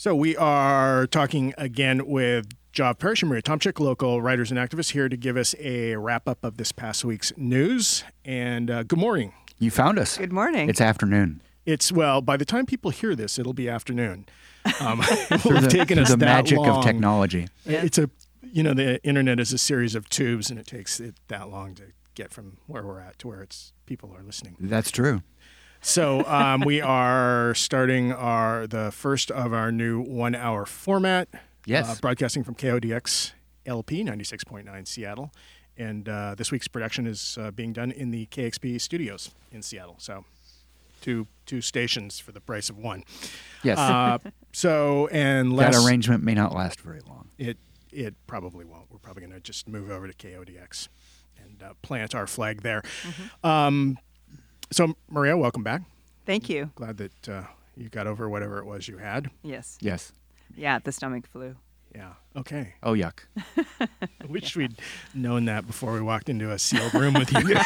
So we are talking again with Job Parrish and Maria Tomczyk, local writers and activists, here to give us a wrap-up of this past week's news. And good morning. You found us. Good morning. It's afternoon. Well, by the time people hear this, it'll be afternoon. It will have taken us the that magic long. of technology. Yeah. The internet is a series of tubes, and it takes it that long to get from where we're at to where people are listening. That's true. So we are starting the first of our new 1-hour format. Yes. Broadcasting from KODX LP 96.9 Seattle. And this week's production is being done in the KXP studios in Seattle. So two stations for the price of one. Yes. That that arrangement may not last very long. It probably won't. We're probably going to just move over to KODX and plant our flag there. Mm-hmm. So, Maria, welcome back. Thank you. Glad that you got over whatever it was you had. Yes. Yes. Yeah, the stomach flu. Yeah. Okay. Oh, yuck. I wish we'd known that before we walked into a sealed room with you.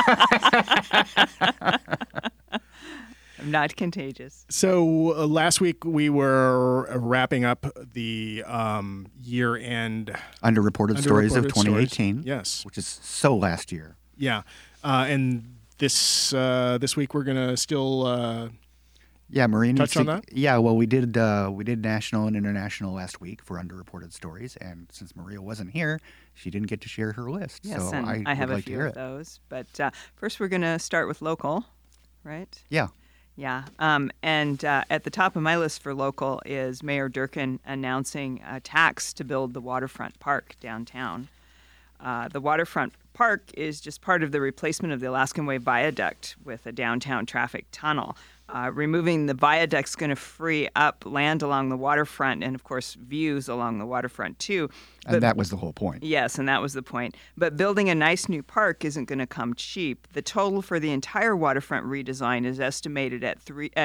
I'm not contagious. So last week we were wrapping up the year-end Underreported stories of 2018. Stories. Yes. Which is so last year. Yeah. And this week we're going to still Yeah, Maria needs touch on that? Yeah, well, we did national and international last week for underreported stories, and since Maria wasn't here, she didn't get to share her list. Yes, so and I have would a like to few hear of it. those. But first we're going to start with local, right? Yeah. Yeah. And at the top of my list for local is Mayor Durkan announcing a tax to build the waterfront park downtown. The waterfront park is just part of the replacement of the Alaskan Way Viaduct with a downtown traffic tunnel. Removing the viaduct is going to free up land along the waterfront and, of course, views along the waterfront, too. And that was the whole point. Yes, and that was the point. But building a nice new park isn't going to come cheap. The total for the entire waterfront redesign is estimated at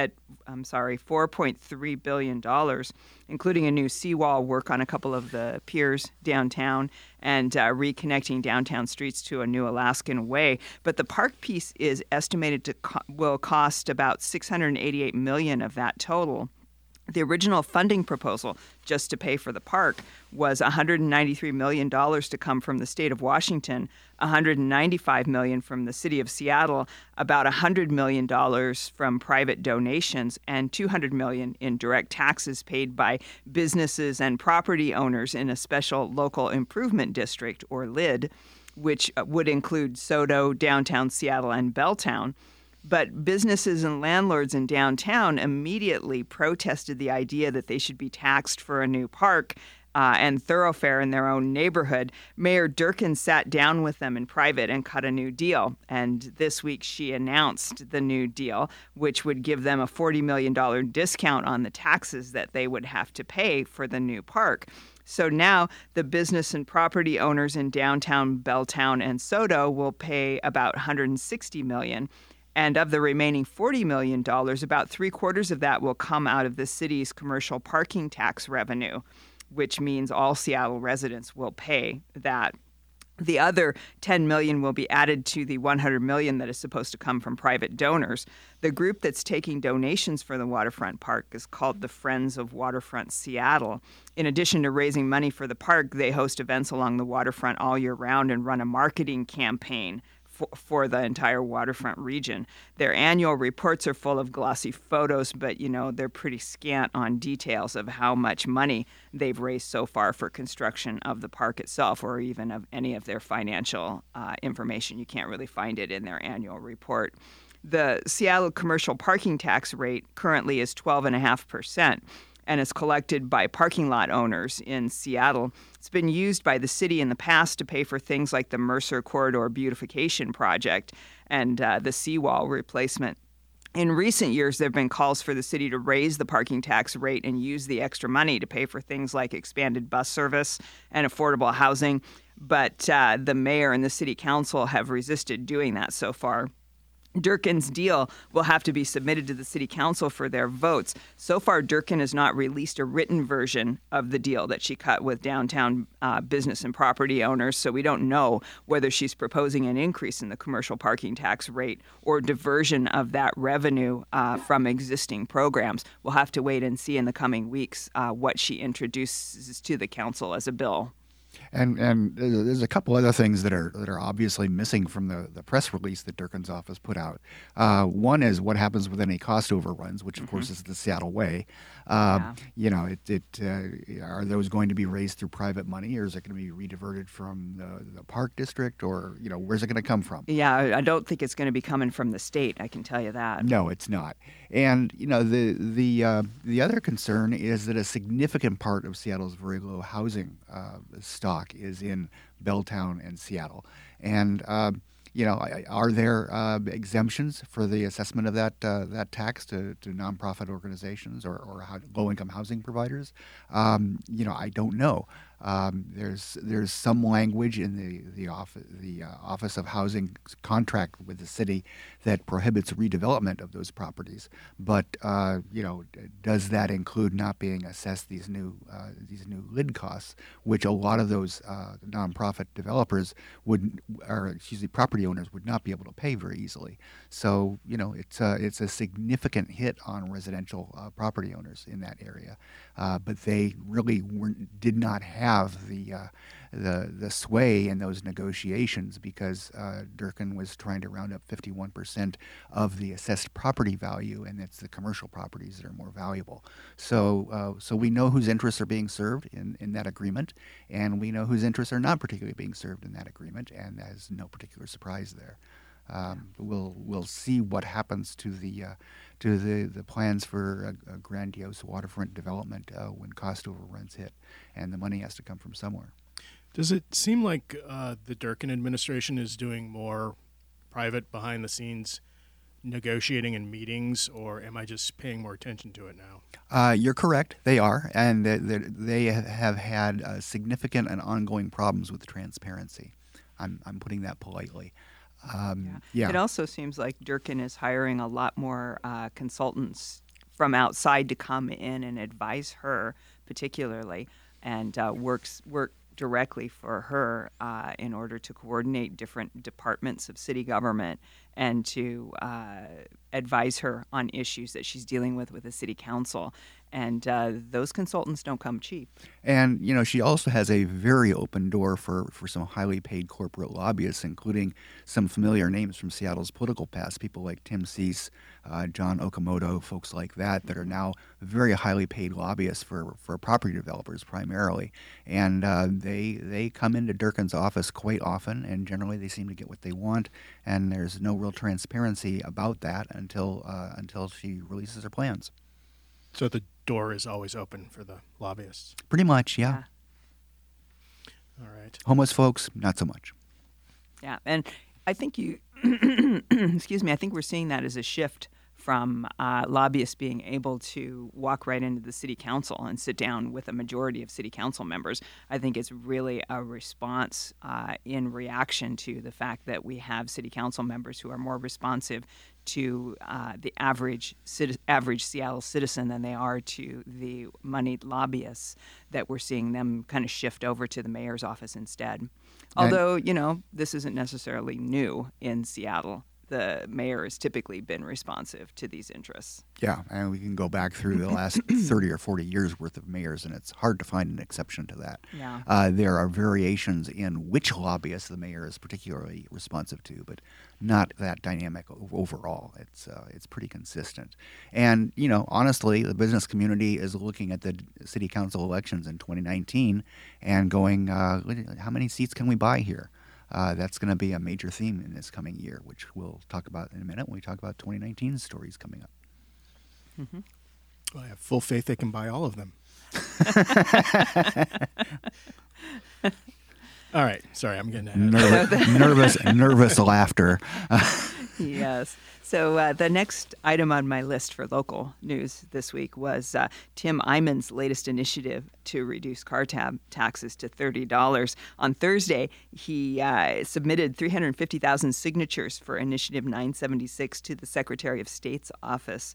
$4.3 billion, including a new seawall, work on a couple of the piers downtown, and reconnecting downtown streets to a new Alaskan Way. But the park piece is estimated to will cost about $688 million of that total. The original funding proposal, just to pay for the park, was $193 million to come from the state of Washington, $195 million from the city of Seattle, about $100 million from private donations, and $200 million in direct taxes paid by businesses and property owners in a special local improvement district, or LID, which would include SoDo, downtown Seattle, and Belltown. But businesses and landlords in downtown immediately protested the idea that they should be taxed for a new park and thoroughfare in their own neighborhood. Mayor Durkan sat down with them in private and cut a new deal. And this week she announced the new deal, which would give them a $40 million discount on the taxes that they would have to pay for the new park. So now the business and property owners in downtown Belltown and SoDo will pay about $160 million. And of the remaining $40 million, about 3/4 of that will come out of the city's commercial parking tax revenue, which means all Seattle residents will pay that. The other $10 million will be added to the $100 million that is supposed to come from private donors. The group that's taking donations for the waterfront park is called the Friends of Waterfront Seattle. In addition to raising money for the park, they host events along the waterfront all year round and run a marketing campaign for the entire waterfront region. Their annual reports are full of glossy photos, but, they're pretty scant on details of how much money they've raised so far for construction of the park itself, or even of any of their financial information. You can't really find it in their annual report. The Seattle commercial parking tax rate currently is 12.5%. And is collected by parking lot owners in Seattle. It's been used by the city in the past to pay for things like the Mercer Corridor Beautification Project and the seawall replacement. In recent years, there have been calls for the city to raise the parking tax rate and use the extra money to pay for things like expanded bus service and affordable housing. But the mayor and the city council have resisted doing that so far. Durkin's deal will have to be submitted to the city council for their votes. So far, Durkin has not released a written version of the deal that she cut with downtown business and property owners, so we don't know whether she's proposing an increase in the commercial parking tax rate or diversion of that revenue from existing programs. We'll have to wait and see in the coming weeks what she introduces to the council as a bill. And there's a couple other things that are obviously missing from the press release that Durkin's office put out. One is what happens with any cost overruns, which of course is the Seattle way. You know, are those going to be raised through private money, or is it going to be rediverted from the park district, or where's it going to come from? Yeah, I don't think it's going to be coming from the state. I can tell you that. No, it's not. And the other concern is that a significant part of Seattle's very low housing stock is in Belltown and Seattle. And are there exemptions for the assessment of that tax to nonprofit organizations or low-income housing providers? I don't know. There's some language in the Office of Housing contract with the city that prohibits redevelopment of those properties, but does that include not being assessed these new lid costs, which a lot of those nonprofit developers property owners would not be able to pay very easily. So it's a significant hit on residential property owners in that area, but they really did not have the sway in those negotiations because Durkin was trying to round up 51% of the assessed property value, and it's the commercial properties that are more valuable. So we know whose interests are being served in that agreement, and we know whose interests are not particularly being served in that agreement, and there's no particular surprise there. We'll see what happens to the plans for a grandiose waterfront development when cost overruns hit, and the money has to come from somewhere. Does it seem like the Durkin administration is doing more private, behind-the-scenes negotiating and meetings, or am I just paying more attention to it now? You're correct. They are, and they have had significant and ongoing problems with transparency. I'm putting that politely. Yeah. It also seems like Durkin is hiring a lot more consultants from outside to come in and advise her, particularly, and work directly for her in order to coordinate different departments of city government and to advise her on issues that she's dealing with the city council. And those consultants don't come cheap. And, she also has a very open door for some highly paid corporate lobbyists, including some familiar names from Seattle's political past, people like Tim Cease, John Okamoto, folks like that are now very highly paid lobbyists for property developers primarily. And they come into Durkin's office quite often, and generally they seem to get what they want, and there's no real transparency about that until she releases her plans. So the door is always open for the lobbyists. Pretty much, yeah. All right. Homeless folks, not so much. Yeah, and I think excuse me, I think we're seeing that as a shift from lobbyists being able to walk right into the city council and sit down with a majority of city council members. I think it's really a response in reaction to the fact that we have city council members who are more responsive to the average Seattle citizen than they are to the moneyed lobbyists, that we're seeing them kind of shift over to the mayor's office instead. Although, this isn't necessarily new in Seattle. The mayor has typically been responsive to these interests. Yeah, and we can go back through the last 30 or 40 years worth of mayors, and it's hard to find an exception to that. Yeah. There are variations in which lobbyists the mayor is particularly responsive to, but not that dynamic overall. It's pretty consistent. And, honestly, the business community is looking at the city council elections in 2019 and going, how many seats can we buy here? That's going to be a major theme in this coming year, which we'll talk about in a minute when we talk about 2019 stories coming up. Mm-hmm. Well, I have full faith they can buy all of them. All right. Sorry, I'm getting ahead. Nervous laughter. Yes. So the next item on my list for local news this week was Tim Eyman's latest initiative to reduce car taxes to $30. On Thursday, he submitted 350,000 signatures for Initiative 976 to the Secretary of State's office.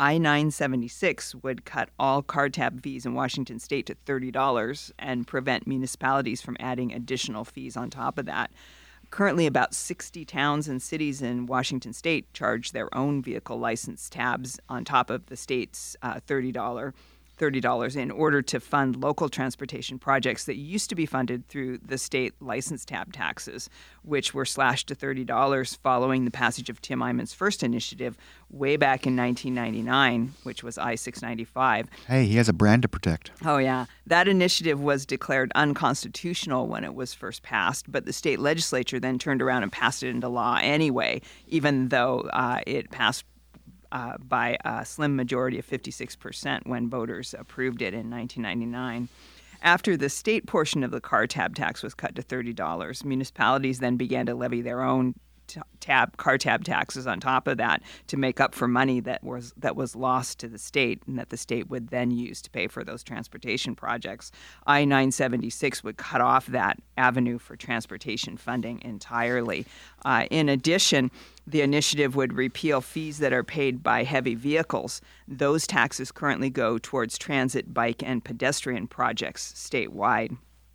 I-976 would cut all car tab fees in Washington state to $30 and prevent municipalities from adding additional fees on top of that. Currently, about 60 towns and cities in Washington state charge their own vehicle license tabs on top of the state's $30 in order to fund local transportation projects that used to be funded through the state license tab taxes, which were slashed to $30 following the passage of Tim Eyman's first initiative way back in 1999, which was I-695. Hey, he has a brand to protect. Oh, yeah. That initiative was declared unconstitutional when it was first passed, but the state legislature then turned around and passed it into law anyway, even though it passed by a slim majority of 56% when voters approved it in 1999. After the state portion of the car tab tax was cut to $30, municipalities then began to levy their own car tab taxes on top of that to make up for money that was lost to the state and that the state would then use to pay for those transportation projects. I-976 would cut off that avenue for transportation funding entirely. In addition, the initiative would repeal fees that are paid by heavy vehicles. Those taxes currently go towards transit, bike, and pedestrian projects statewide.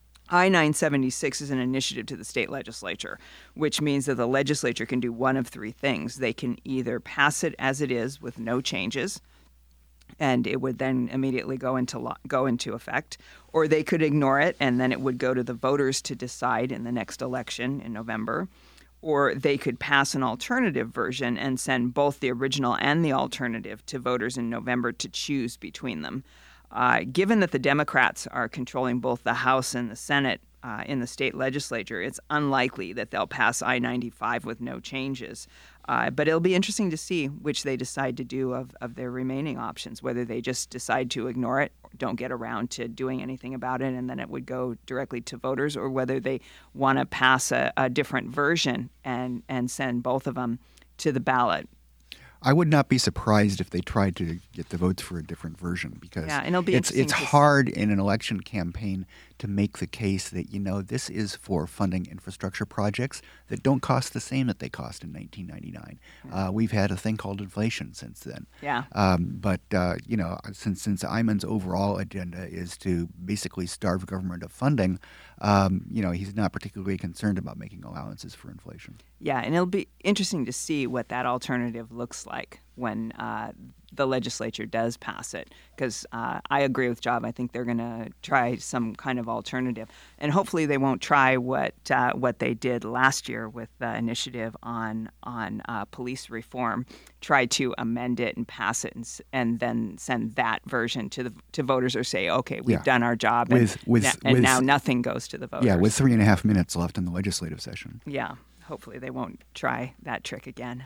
I-976 is an initiative to the state legislature, which means that the legislature can do one of three things. They can either pass it as it is with no changes, and it would then immediately go into effect, or they could ignore it, and then it would go to the voters to decide in the next election in November. Or they could pass an alternative version and send both the original and the alternative to voters in November to choose between them. Given that the Democrats are controlling both the House and the Senate in the state legislature, it's unlikely that they'll pass I-95 with no changes. But it'll be interesting to see which they decide to do of their remaining options, whether they just decide to ignore it, or don't get around to doing anything about it, and then it would go directly to voters, or whether they want to pass a different version and send both of them to the ballot. I would not be surprised if they tried to get the votes for a different version, because and it'll be it's hard in an election campaign to make the case that, this is for funding infrastructure projects that don't cost the same that they cost in 1999. We've had a thing called inflation since then. Yeah. But since Eyman's overall agenda is to basically starve government of funding, he's not particularly concerned about making allowances for inflation. Yeah, and it'll be interesting to see what that alternative looks like when the legislature does pass it, because I agree with Job. I think they're going to try some kind of alternative, and hopefully they won't try what they did last year with the initiative on police reform. Try to amend it and pass it, and then send that version to voters, or say, okay, we've done our job, and now nothing goes to the voters. Yeah, with 3.5 minutes left in the legislative session. Yeah, hopefully they won't try that trick again.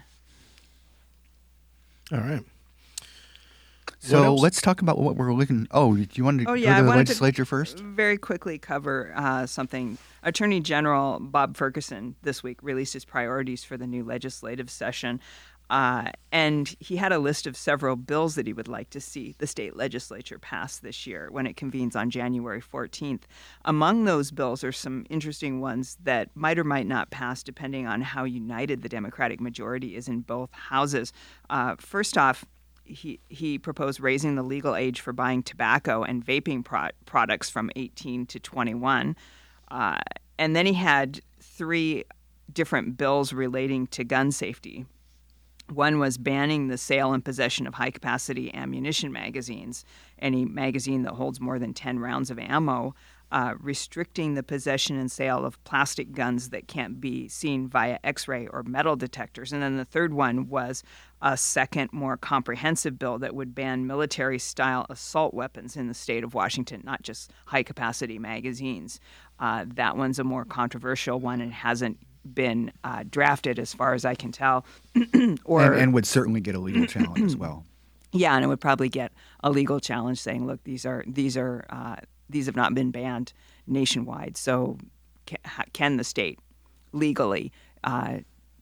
All right. So let's talk about what we're looking. Oh, do you want to go to the legislature first? Very quickly cover something. Attorney General Bob Ferguson this week released his priorities for the new legislative session. And he had a list of several bills that he would like to see the state legislature pass this year when it convenes on January 14th. Among those bills are some interesting ones that might or might not pass depending on how united the Democratic majority is in both houses. First off, he proposed raising the legal age for buying tobacco and vaping products from 18 to 21. And then he had three different bills relating to gun safety. One was banning the sale and possession of high-capacity ammunition magazines, any magazine that holds more than 10 rounds of ammo, restricting the possession and sale of plastic guns that can't be seen via X-ray or metal detectors. And then the third one was a second, more comprehensive bill that would ban military-style assault weapons in the state of Washington, not just high-capacity magazines. That one's a more controversial one and hasn't been drafted as far as I can tell. and would certainly get a legal challenge as well. Yeah, and it would probably get a legal challenge saying, look, these have not been banned nationwide, so can the state legally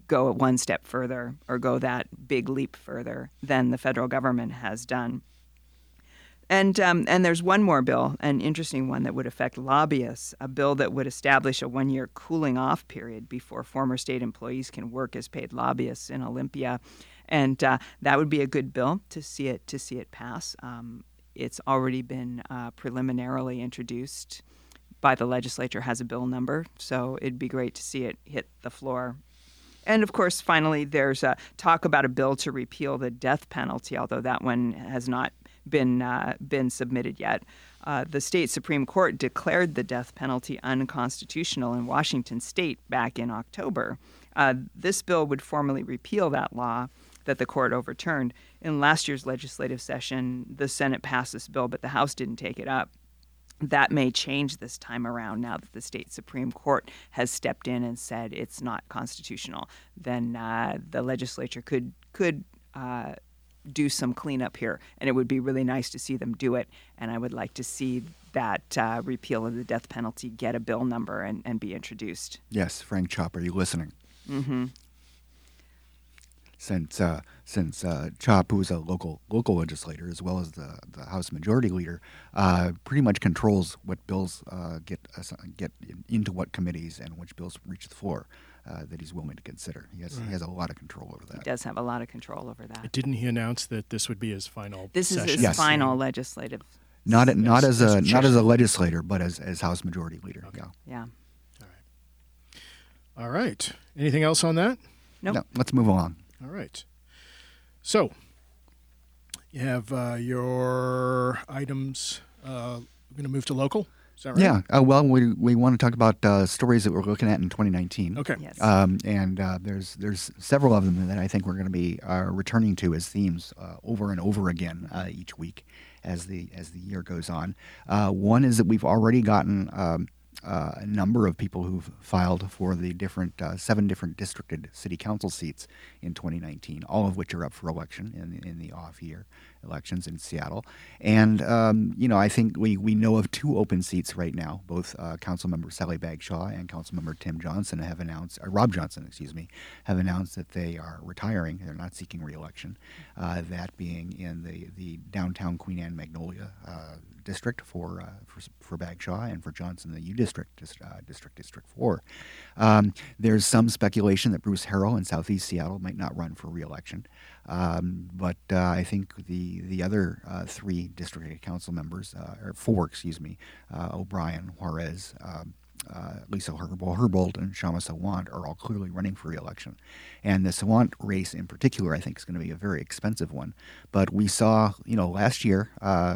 go one step further or go that big leap further than the federal government has done. And there's one more bill, an interesting one that would affect lobbyists, a bill that would establish a 1-year cooling off period before former state employees can work as paid lobbyists in Olympia. And that would be a good bill to see it pass. It's already been preliminarily introduced by the legislature, has a bill number, so it'd be great to see it hit the floor. And of course, finally, there's talk about a bill to repeal the death penalty, although that one has not been submitted yet. The state Supreme Court declared the death penalty unconstitutional in Washington state back in October. This bill would formally repeal that law that the court overturned. In last year's legislative session, the Senate passed this bill, but the House didn't take it up. That may change this time around now that the state Supreme Court has stepped in and said it's not constitutional. Then the legislature could do some cleanup here, and it would be really nice to see them do it. And I would like to see that repeal of the death penalty get a bill number and be introduced. Yes, Frank Chopp, are you listening? Mm-hmm. Since Chopp, who is a local legislator as well as the House Majority Leader, pretty much controls what bills get into what committees and which bills reach the floor that he's willing to consider. He has a lot of control over that. He does have a lot of control over that. Didn't he announce that this would be his final? This is session? his final legislative. Not as a legislator, but as House Majority Leader. Okay. Yeah. All right. Anything else on that? Nope. No, let's move along. All right. So you have your items. We're going to move to local. Is that right? Yeah. Well, we want to talk about stories that we're looking at in 2019. Okay. Yes. And there's several of them that I think we're going to be returning to as themes over and over again each week as the year goes on. One is that we've already gotten a number of people who've filed for the 7 different districted city council seats in 2019, all of which are up for election in the off-year elections in Seattle. And, I think we know of 2 open seats right now. Both Councilmember Sally Bagshaw and Councilmember Rob Johnson, have announced that they are retiring. They're not seeking re-election. That being in the downtown Queen Anne Magnolia district for Bagshaw, and for Johnson, the U District, District 4. There's some speculation that Bruce Harrell in Southeast Seattle might not run for re-election. But I think the other 3 district council members, or 4, O'Brien, Juarez, Lisa Herbold, and Shama Sawant are all clearly running for re-election. And the Sawant race in particular, I think, is going to be a very expensive one. But we saw, last year,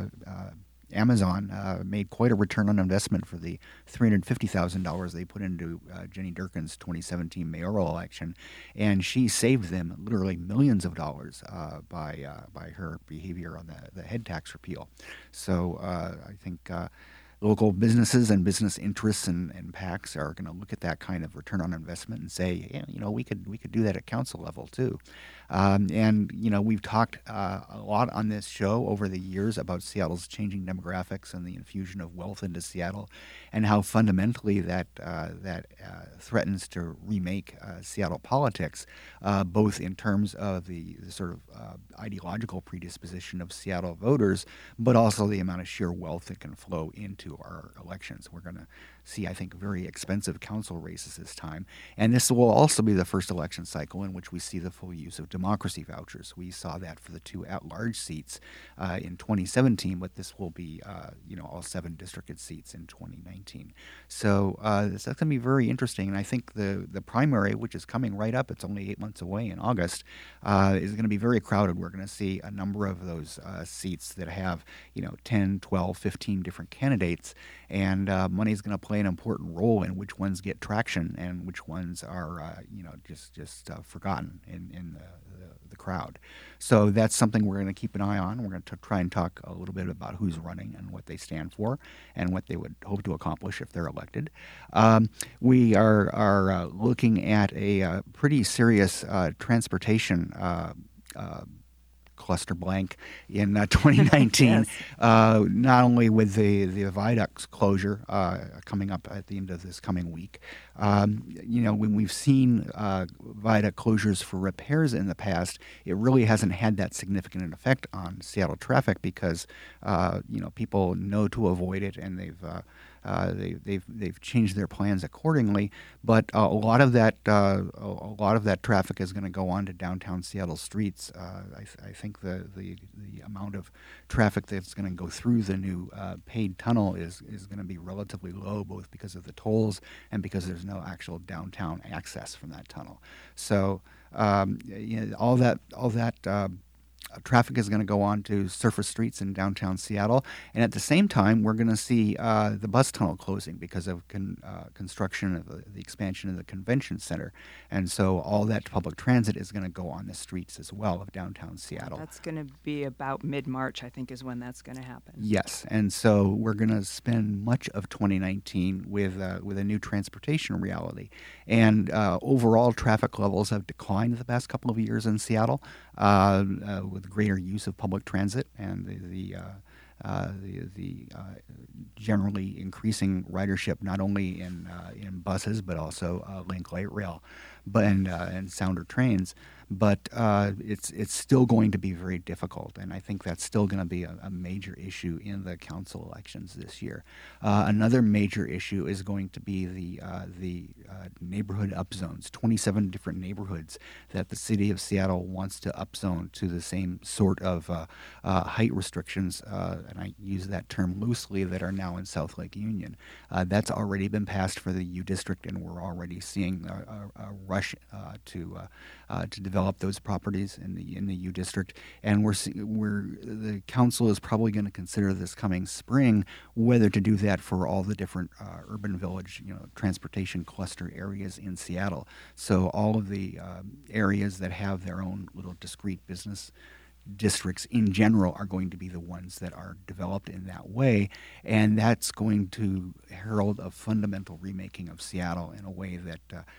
Amazon made quite a return on investment for the $350,000 they put into Jenny Durkin's 2017 mayoral election, and she saved them literally millions of dollars by her behavior on the head tax repeal. So I think local businesses and business interests and PACs are going to look at that kind of return on investment and say, we could do that at council level too. And we've talked a lot on this show over the years about Seattle's changing demographics and the infusion of wealth into Seattle, and how fundamentally that threatens to remake Seattle politics, both in terms of the sort of ideological predisposition of Seattle voters, but also the amount of sheer wealth that can flow into our elections. We're going to see, I think, very expensive council races this time. And this will also be the first election cycle in which we see the full use of democracy vouchers. We saw that for the 2 at-large seats in 2017, but this will be, all 7 districted seats in 2019. So that's going to be very interesting. And I think the primary, which is coming right up, it's only 8 months away in August, is going to be very crowded. We're going to see a number of those seats that have, 10, 12, 15 different candidates, and money is going to play an important role in which ones get traction and which ones are, just forgotten in the crowd. So that's something we're going to keep an eye on. We're going to try and talk a little bit about who's running and what they stand for and what they would hope to accomplish if they're elected. We are looking at a pretty serious transportation cluster blank in 2019, Yes. Not only with the viaducts closure coming up at the end of this coming week, When we've seen viaduct closures for repairs in the past, it really hasn't had that significant an effect on Seattle traffic because people know to avoid it, and they've changed their plans accordingly. But a lot of that traffic is going to go on to downtown Seattle streets. I think the amount of traffic that's going to go through the new paid tunnel is going to be relatively low, both because of the tolls and because there's no actual downtown access from that tunnel. So all that traffic is going to go on to surface streets in downtown Seattle, and at the same time, we're going to see the bus tunnel closing because of construction of the expansion of the convention center, and so all that public transit is going to go on the streets as well of downtown Seattle. That's going to be about mid-March, I think, is when that's going to happen. Yes, and so we're going to spend much of 2019 with a new transportation reality, and overall traffic levels have declined the past couple of years in Seattle. With greater use of public transit and the generally increasing ridership, not only in buses but also Link Light Rail, and Sounder trains. But it's still going to be very difficult, and I think that's still going to be a major issue in the council elections this year. Another major issue is going to be the neighborhood upzones. 27 different neighborhoods that the city of Seattle wants to upzone to the same sort of height restrictions, and I use that term loosely, that are now in South Lake Union. That's already been passed for the U District, and we're already seeing a rush to develop those properties in the U District, and the council is probably going to consider this coming spring whether to do that for all the different urban village, transportation cluster areas in Seattle. So all of the areas that have their own little discrete business districts in general are going to be the ones that are developed in that way, and that's going to herald a fundamental remaking of Seattle in a way that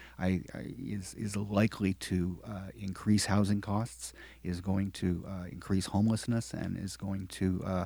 is likely to increase housing costs, is going to increase homelessness, and is going to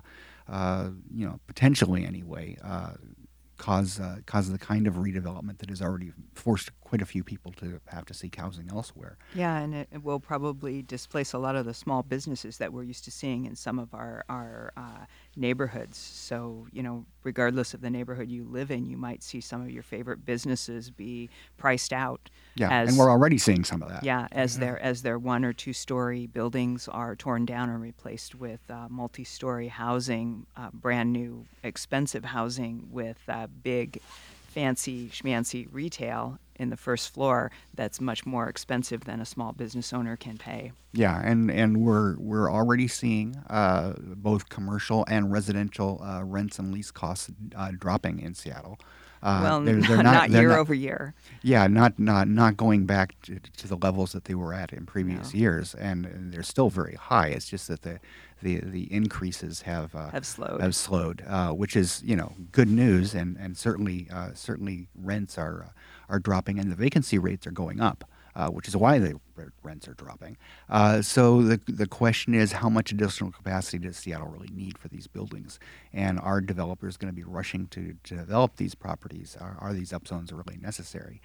potentially anyway cause the kind of redevelopment that has already forced quite a few people to have to seek housing elsewhere. Yeah, and it will probably displace a lot of the small businesses that we're used to seeing in some of our neighborhoods. So, regardless of the neighborhood you live in, you might see some of your favorite businesses be priced out. Yeah, and we're already seeing some of that. Yeah, as their 1 or 2 story buildings are torn down and replaced with multi-story housing, brand new expensive housing with big fancy schmancy retail in the first floor that's much more expensive than a small business owner can pay. Yeah, and we're already seeing both commercial and residential rents and lease costs dropping in Seattle. They're not year over year. Yeah, not going back to the levels that they were at in previous years, and they're still very high. It's just that the increases have slowed, which is good news, and certainly rents are dropping, and the vacancy rates are going up, which is why the rents are dropping. So the question is, how much additional capacity does Seattle really need for these buildings? And are developers going to be rushing to develop these properties? Are these upzones really necessary?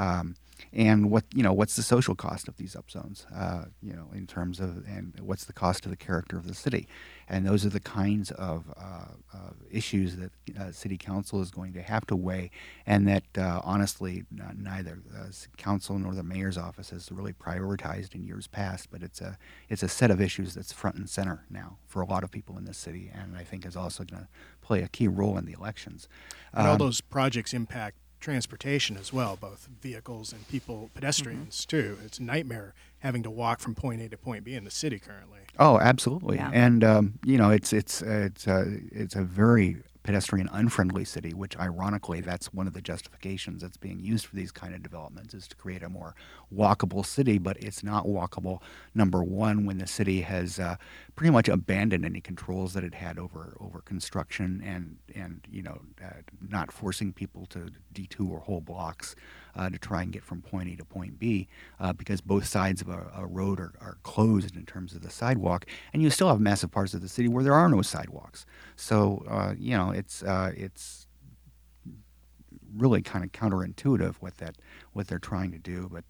And what's the social cost of these upzones? In terms of, and what's the cost of the character of the city? And those are the kinds of issues that City Council is going to have to weigh, and that honestly neither Council nor the Mayor's office has really prioritized in years past. But it's a set of issues that's front and center now for a lot of people in this city, and I think is also going to play a key role in the elections. And all those projects impact transportation as well, both vehicles and pedestrians too. It's a nightmare having to walk from point A to point B in the city currently. Oh, absolutely. Yeah. And it's a very pedestrian unfriendly city, which ironically that's one of the justifications that's being used for these kind of developments, is to create a more walkable city. But it's not walkable, number one, when the city has pretty much abandoned any controls that it had over construction, and not forcing people to detour whole blocks to try and get from point A to point B, because both sides of a road are closed in terms of the sidewalk, and you still have massive parts of the city where there are no sidewalks. So it's really kind of counterintuitive what they're trying to do. But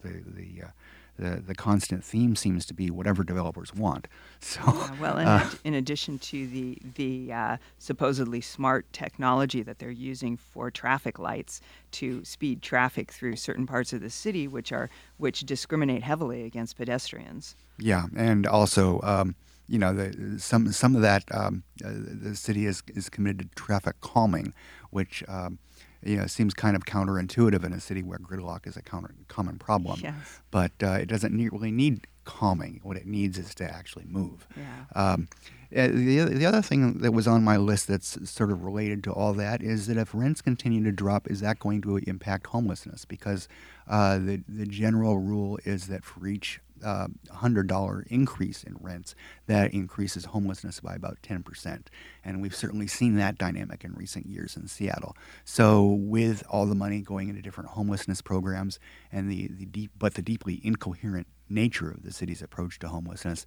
the constant theme seems to be whatever developers want. So, in addition to the supposedly smart technology that they're using for traffic lights to speed traffic through certain parts of the city, which discriminate heavily against pedestrians. Yeah, and also, some of that the city is committed to traffic calming, which seems kind of counterintuitive in a city where gridlock is a common problem. Yes. But it doesn't really need calming. What it needs is to actually move. Yeah. The other thing that was on my list that's sort of related to all that is that if rents continue to drop, is that going to impact homelessness? Because the general rule is that for each $100 increase in rents, that increases homelessness by about 10%. And we've certainly seen that dynamic in recent years in Seattle. So with all the money going into different homelessness programs and the deeply incoherent nature of the city's approach to homelessness,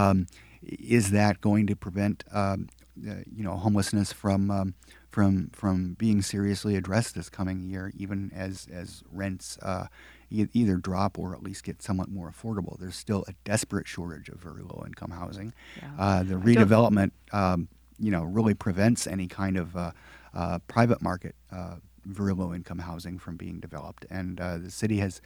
is that going to prevent homelessness from being seriously addressed this coming year, even as rents either drop or at least get somewhat more affordable? There's still a desperate shortage of very low income housing. Yeah. The redevelopment really prevents any kind of private market very low income housing from being developed, and the city has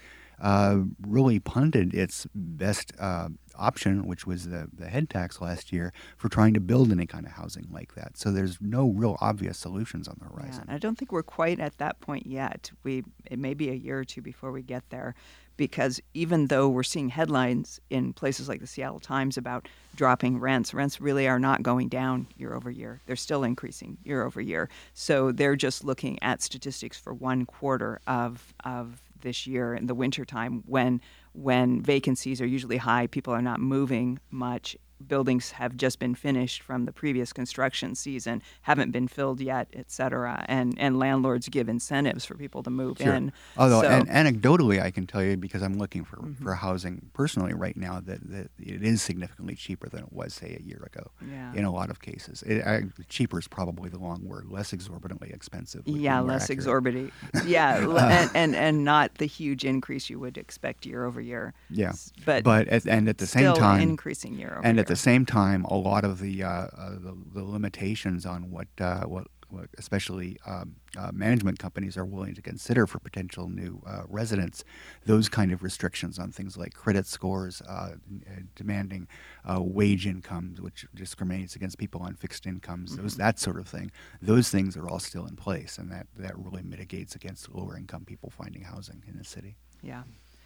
really punted its best option, which was the head tax last year, for trying to build any kind of housing like that. So there's no real obvious solutions on the horizon. Yeah, I don't think we're quite at that point yet. It may be a year or two before we get there, because even though we're seeing headlines in places like the Seattle Times about dropping rents really are not going down year over year. They're still increasing year over year. So they're just looking at statistics for 1 quarter of this year in the wintertime when vacancies are usually high, people are not moving much. Buildings have just been finished from the previous construction season, haven't been filled yet, et cetera, and landlords give incentives for people to move in. Although, anecdotally, I can tell you, because I'm looking for housing personally right now, that it is significantly cheaper than it was, say, a year ago. Yeah. In a lot of cases, cheaper is probably the wrong word. Less exorbitantly expensive. Yeah, less accurate. Exorbitant. Yeah, and not the huge increase you would expect year over year. Yeah, but at the same still time, increasing year over year. And at the same time, a lot of the limitations on what especially management companies are willing to consider for potential new residents, those kind of restrictions on things like credit scores, demanding wage incomes, which discriminates against people on fixed incomes, that sort of thing. Those things are all still in place, and that really mitigates against lower income people finding housing in the city. Yeah.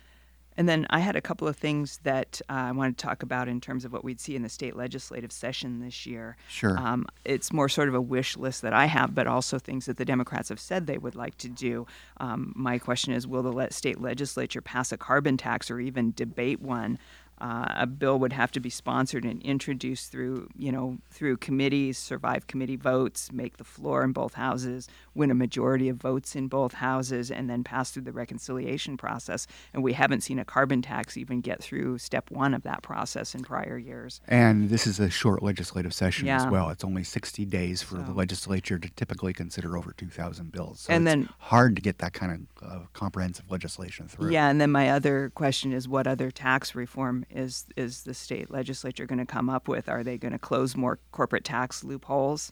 And then I had a couple of things that I wanted to talk about in terms of what we'd see in the state legislative session this year. Sure. It's more sort of a wish list that I have, but also things that the Democrats have said they would like to do. My question is, will the state legislature pass a carbon tax or even debate one? A bill would have to be sponsored and introduced through committees, survive committee votes, make the floor in both houses, win a majority of votes in both houses, and then pass through the reconciliation process. And we haven't seen a carbon tax even get through step 1 of that process in prior years. And this is a short legislative session as Yeah. well. It's only 60 days for the legislature to typically consider over 2,000 bills. So and it's then hard to get that kind of comprehensive legislation through. Yeah, and then my other question is, what other tax reform is the state legislature going to come up with? Are they going to close more corporate tax loopholes,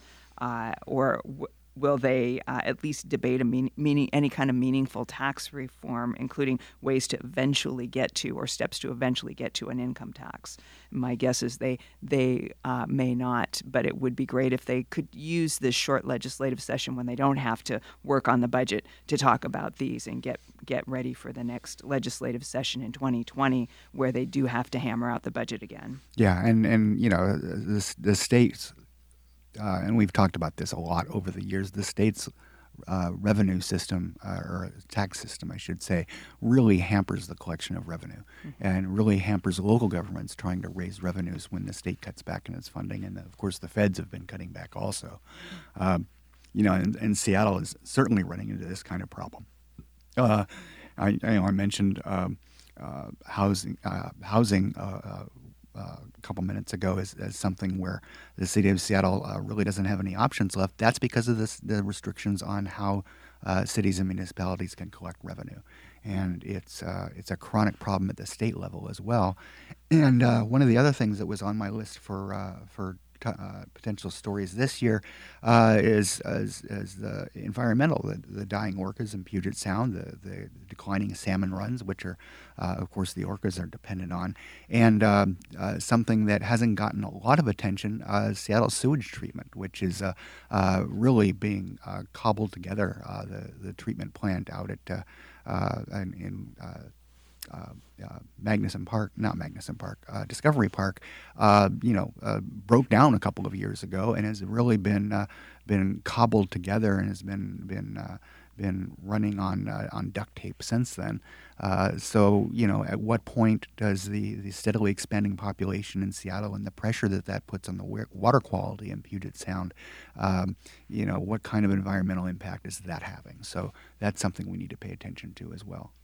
or will they at least debate any kind of meaningful tax reform, including ways to eventually get to, or steps to eventually get to, an income tax? My guess is they may not, but it would be great if they could use this short legislative session when they don't have to work on the budget to talk about these and get ready for the next legislative session in 2020, where they do have to hammer out the budget again. Yeah, and the states, and we've talked about this a lot over the years, the state's revenue system, or tax system, I should say, really hampers the collection of revenue, and really hampers local governments trying to raise revenues when the state cuts back in its funding. And of course, the feds have been cutting back also. And Seattle is certainly running into this kind of problem. I mentioned housing a couple minutes ago as something where the city of Seattle really doesn't have any options left. That's because of the restrictions on how cities and municipalities can collect revenue, and it's a chronic problem at the state level as well. And one of the other things that was on my list for potential stories this year is the environmental, the dying orcas in Puget Sound, the declining salmon runs, which are, of course, the orcas are dependent on, and something that hasn't gotten a lot of attention, Seattle sewage treatment, which is really being cobbled together. The treatment plant out at Discovery Park, broke down a couple of years ago and has really been cobbled together and has been running on duct tape since then. So at what point does the steadily expanding population in Seattle and the pressure that puts on the water quality in Puget Sound, what kind of environmental impact is that having? So that's something we need to pay attention to as well.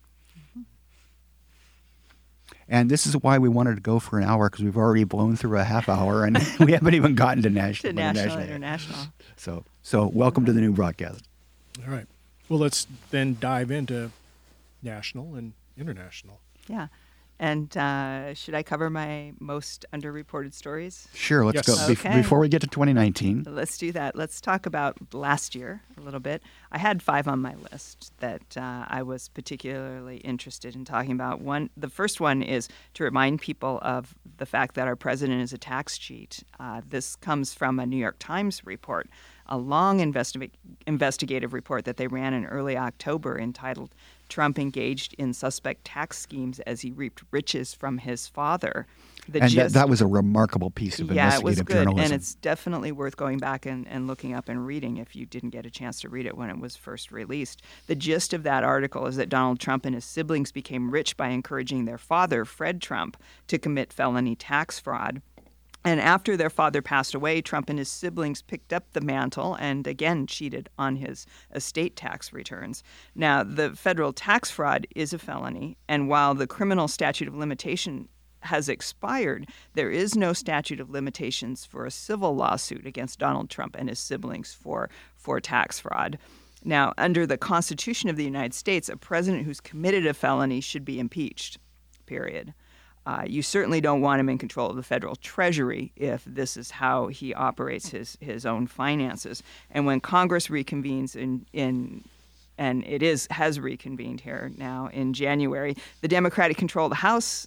And this is why we wanted to go for an hour, because we've already blown through a half hour and we haven't even gotten to national. International. So welcome to the new broadcast. All right. Well, let's then dive into national and international. Yeah. And should I cover my most underreported stories? Sure, let's Yes. go. Okay. Before we get to 2019. Let's do that. Let's talk about last year a little bit. I had 5 on my list that I was particularly interested in talking about. The first one is to remind people of the fact that our president is a tax cheat. This comes from a New York Times report, a long investigative report that they ran in early October entitled "Trump Engaged in Suspect Tax Schemes as He Reaped Riches from His Father." That was a remarkable piece of investigative it was good, journalism. and it's definitely worth going back and looking up and reading if you didn't get a chance to read it when it was first released. The gist of that article is that Donald Trump and his siblings became rich by encouraging their father, Fred Trump, to commit felony tax fraud. And after their father passed away, Trump and his siblings picked up the mantle and again cheated on his estate tax returns. Now, the federal tax fraud is a felony, and while the criminal statute of limitation has expired, there is no statute of limitations for a civil lawsuit against Donald Trump and his siblings for tax fraud. Now, under the Constitution of the United States, a president who's committed a felony should be impeached, period. You certainly don't want him in control of the federal treasury if this is how he operates his own finances. And when Congress reconvenes and has reconvened here now in January, the Democratic control of the House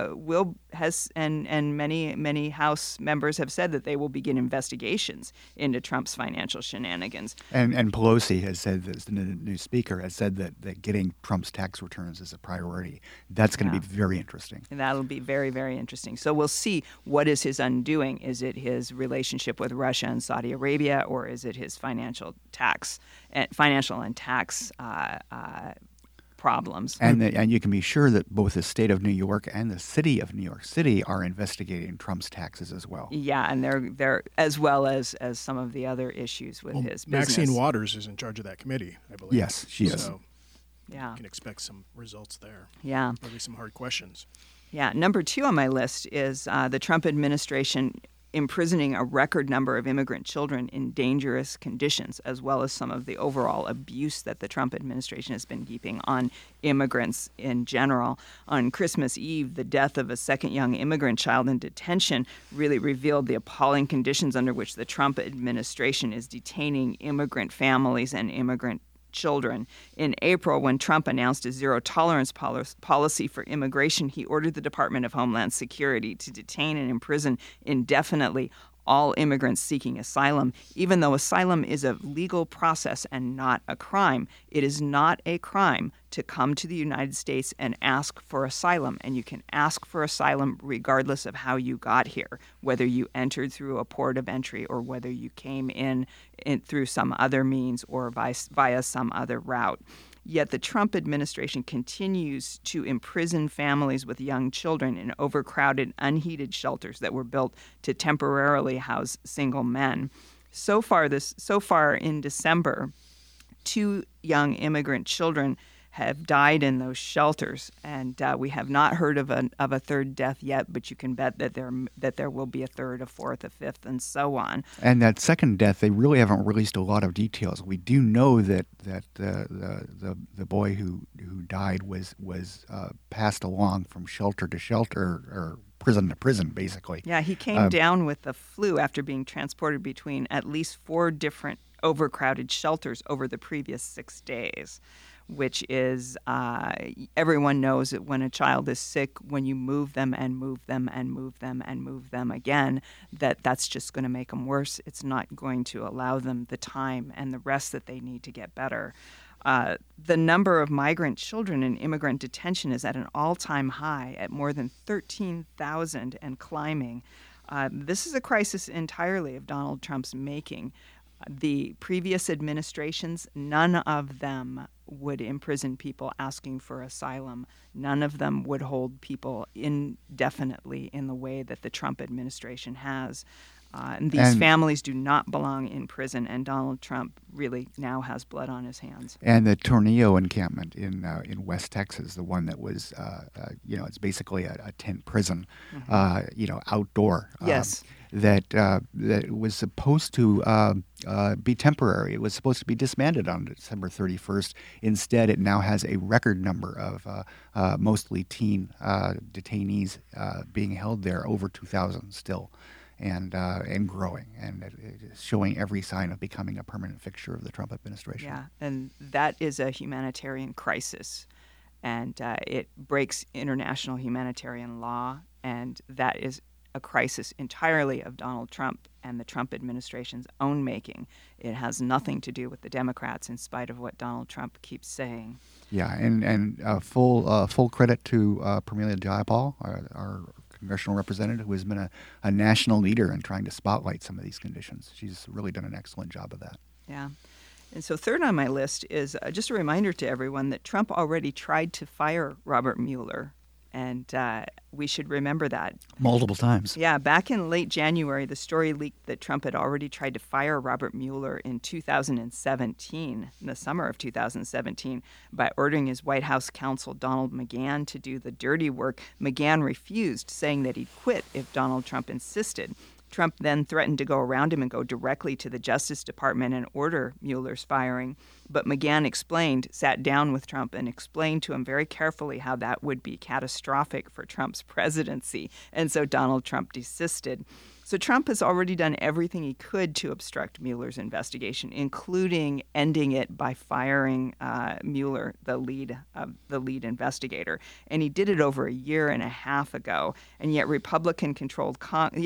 and many House members have said that they will begin investigations into Trump's financial shenanigans. And Pelosi has said, the new speaker has said that getting Trump's tax returns is a priority. That's going to be very interesting. And that'll be very, very interesting. So we'll see, what is his undoing? Is it his relationship with Russia and Saudi Arabia, or is it his financial and tax problems? And you can be sure that both the state of New York and the city of New York City are investigating Trump's taxes as well. Yeah, and they're as well as some of the other issues with his business. Maxine Waters is in charge of that committee, I believe. Yes, she is. So yeah, you can expect some results there. Yeah. Maybe some hard questions. Yeah. Number 2 on my list is the Trump administration imprisoning a record number of immigrant children in dangerous conditions, as well as some of the overall abuse that the Trump administration has been heaping on immigrants in general. On Christmas Eve, the death of a second young immigrant child in detention really revealed the appalling conditions under which the Trump administration is detaining immigrant families and immigrant children. In April, when Trump announced a zero-tolerance policy for immigration, he ordered the Department of Homeland Security to detain and imprison indefinitely all immigrants seeking asylum, even though asylum is a legal process and not a crime. It is not a crime to come to the United States and ask for asylum, and you can ask for asylum regardless of how you got here, whether you entered through a port of entry or whether you came in through some other means or via some other route. Yet the Trump administration continues to imprison families with young children in overcrowded, unheated shelters that were built to temporarily house single men. So far in December, 2 young immigrant children have died in those shelters, and we have not heard of a third death yet. But you can bet that there will be a third, a fourth, a fifth, and so on. And that second death, they really haven't released a lot of details. We do know that the boy who died was passed along from shelter to shelter or prison to prison, basically. Yeah, he came down with the flu after being transported between at least 4 different overcrowded shelters over the previous 6 days, which is, everyone knows that when a child is sick, when you move them and move them and move them and move them again, that's just going to make them worse. It's not going to allow them the time and the rest that they need to get better. The number of migrant children in immigrant detention is at an all-time high at more than 13,000 and climbing. This is a crisis entirely of Donald Trump's making. The previous administrations, none of them would imprison people asking for asylum. None of them would hold people indefinitely in the way that the Trump administration has. And these families do not belong in prison, and Donald Trump really now has blood on his hands. And the Tornillo encampment in West Texas, the one that was, it's basically a tent prison, outdoor. Yes. That was supposed to be temporary. It was supposed to be disbanded on December 31st. Instead, it now has a record number of mostly teen detainees being held there, over 2,000 still. And growing, and showing every sign of becoming a permanent fixture of the Trump administration. Yeah, and that is a humanitarian crisis, and it breaks international humanitarian law, and that is a crisis entirely of Donald Trump and the Trump administration's own making. It has nothing to do with the Democrats, in spite of what Donald Trump keeps saying. Yeah, and full credit to Pramila Jayapal, our congressional representative, who has been a national leader in trying to spotlight some of these conditions. She's really done an excellent job of that. Yeah. And so third on my list is just a reminder to everyone that Trump already tried to fire Robert Mueller. And we should remember that. Multiple times. Yeah, back in late January, the story leaked that Trump had already tried to fire Robert Mueller in 2017, in the summer of 2017, by ordering his White House counsel, Donald McGahn, to do the dirty work. McGahn refused, saying that he'd quit if Donald Trump insisted. Trump then threatened to go around him and go directly to the Justice Department and order Mueller's firing. But McGahn sat down with Trump and explained to him very carefully how that would be catastrophic for Trump's presidency. And so Donald Trump desisted. So Trump has already done everything he could to obstruct Mueller's investigation, including ending it by firing Mueller, the lead investigator. And he did it over a year and a half ago. And yet the Republican-controlled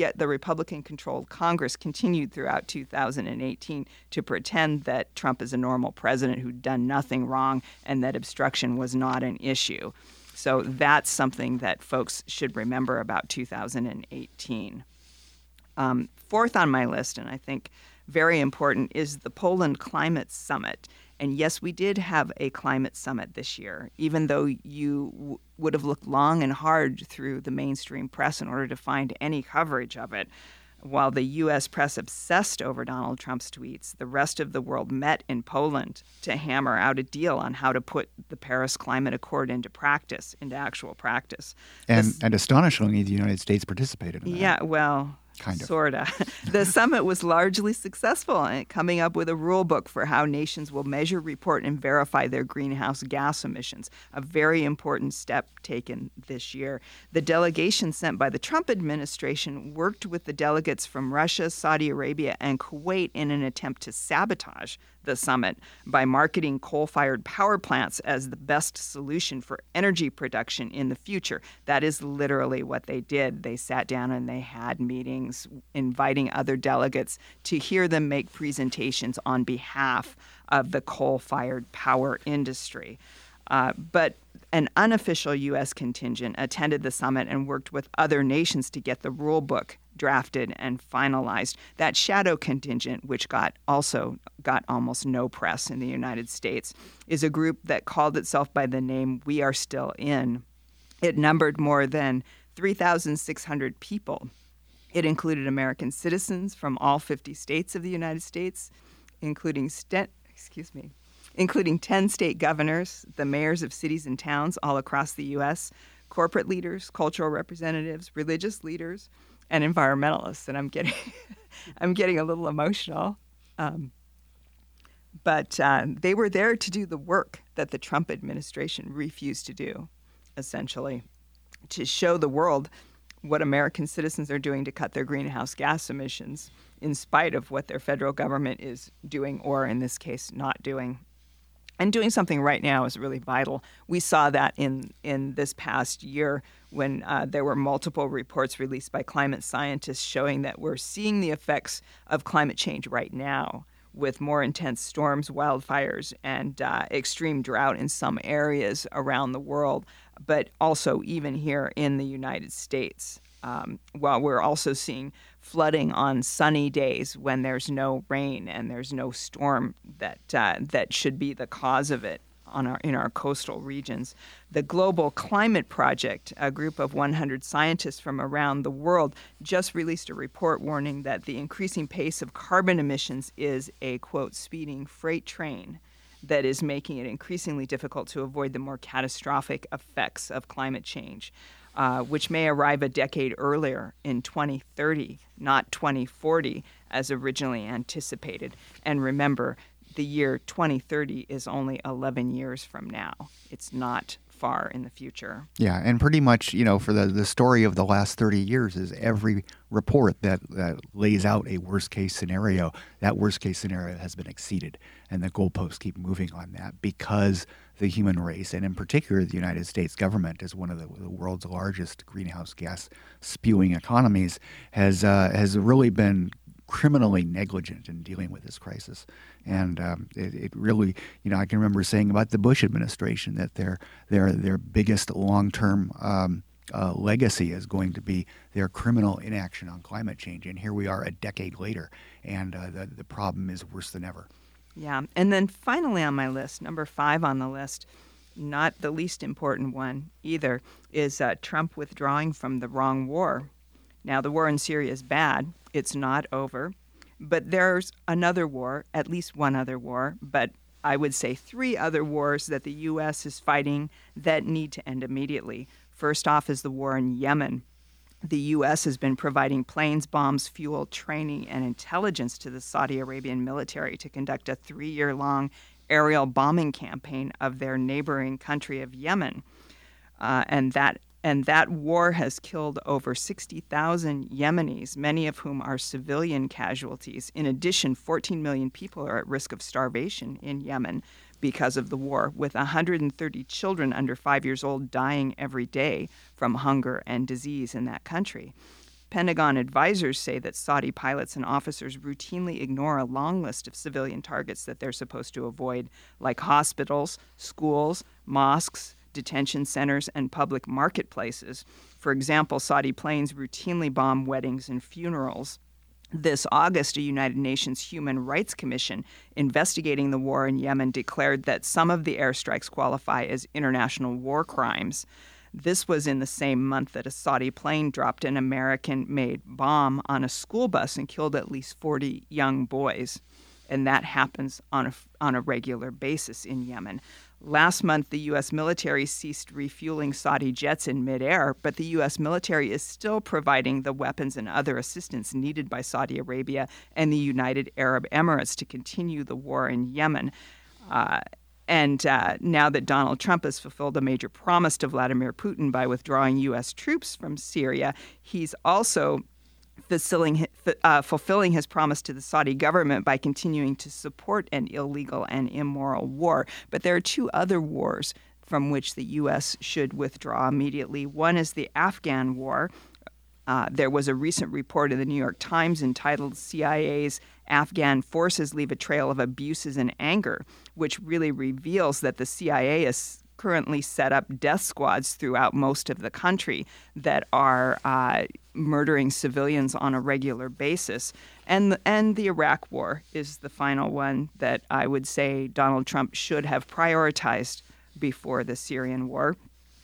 Congress continued throughout 2018 to pretend that Trump is a normal president who'd done nothing wrong and that obstruction was not an issue. So that's something that folks should remember about 2018. Fourth on my list, and I think very important, is the Poland Climate Summit. And yes, we did have a climate summit this year, even though you would have looked long and hard through the mainstream press in order to find any coverage of it. While the U.S. press obsessed over Donald Trump's tweets, the rest of the world met in Poland to hammer out a deal on how to put the Paris Climate Accord into actual practice. And astonishingly, the United States participated in that. Yeah, well, kind of. Sorta. The summit was largely successful in coming up with a rule book for how nations will measure, report, and verify their greenhouse gas emissions, a very important step taken this year. The delegation sent by the Trump administration worked with the delegates from Russia, Saudi Arabia, and Kuwait in an attempt to sabotage the summit by marketing coal-fired power plants as the best solution for energy production in the future. That is literally what they did. They sat down and they had meetings inviting other delegates to hear them make presentations on behalf of the coal-fired power industry. But an unofficial U.S. contingent attended the summit and worked with other nations to get the rule book drafted and finalized. That shadow contingent, which also got almost no press in the United States, is a group that called itself by the name We Are Still In. It numbered more than 3,600 people. It included American citizens from all 50 states of the United States, including including 10 state governors, the mayors of cities and towns all across the U.S., corporate leaders, cultural representatives, religious leaders, and environmentalists. And I'm getting, I'm getting a little emotional. But they were there to do the work that the Trump administration refused to do, essentially, to show the world what American citizens are doing to cut their greenhouse gas emissions in spite of what their federal government is doing, or in this case, not doing. And doing something right now is really vital. We saw that in this past year when there were multiple reports released by climate scientists showing that we're seeing the effects of climate change right now with more intense storms, wildfires, and extreme drought in some areas around the world, but also even here in the United States. While we're also seeing flooding on sunny days when there's no rain and there's no storm that should be the cause of it in our coastal regions. The Global Climate Project, a group of 100 scientists from around the world, just released a report warning that the increasing pace of carbon emissions is a, quote, speeding freight train that is making it increasingly difficult to avoid the more catastrophic effects of climate change. Which may arrive a decade earlier in 2030, not 2040, as originally anticipated. And remember, the year 2030 is only 11 years from now. It's not far in the future. Yeah, and pretty much, for the story of the last 30 years is every report that lays out a worst-case scenario, that worst-case scenario has been exceeded. And the goalposts keep moving on that because the human race, and in particular the United States government, as one of the world's largest greenhouse gas spewing economies, has really been criminally negligent in dealing with this crisis. And it really, I can remember saying about the Bush administration that their biggest long-term legacy is going to be their criminal inaction on climate change. And here we are a decade later, and the problem is worse than ever. Yeah. And then finally on my list, number 5 on the list, not the least important one either, is Trump withdrawing from the wrong war. Now, the war in Syria is bad. It's not over. But there's another war, at least one other war, but I would say 3 other wars that the U.S. is fighting that need to end immediately. First off is the war in Yemen. The U.S. has been providing planes, bombs, fuel, training, and intelligence to the Saudi Arabian military to conduct a 3-year-long aerial bombing campaign of their neighboring country of Yemen. And that war has killed over 60,000 Yemenis, many of whom are civilian casualties. In addition, 14 million people are at risk of starvation in Yemen because of the war, with 130 children under 5 years old dying every day from hunger and disease in that country. Pentagon advisors say that Saudi pilots and officers routinely ignore a long list of civilian targets that they're supposed to avoid, like hospitals, schools, mosques, detention centers, and public marketplaces. For example, Saudi planes routinely bomb weddings and funerals. This August, a United Nations Human Rights Commission investigating the war in Yemen declared that some of the airstrikes qualify as international war crimes. This was in the same month that a Saudi plane dropped an American-made bomb on a school bus and killed at least 40 young boys. And that happens on a regular basis in Yemen. Last month, the U.S. military ceased refueling Saudi jets in midair, but the U.S. military is still providing the weapons and other assistance needed by Saudi Arabia and the United Arab Emirates to continue the war in Yemen. And now that Donald Trump has fulfilled a major promise to Vladimir Putin by withdrawing U.S. troops from Syria, he's also fulfilling his promise to the Saudi government by continuing to support an illegal and immoral war. But there are 2 other wars from which the U.S. should withdraw immediately. One is the Afghan war. There was a recent report in the New York Times entitled "CIA's Afghan Forces Leave a Trail of Abuses and Anger," which really reveals that the CIA is currently set up death squads throughout most of the country that are murdering civilians on a regular basis. And the Iraq War is the final one that I would say Donald Trump should have prioritized before the Syrian war.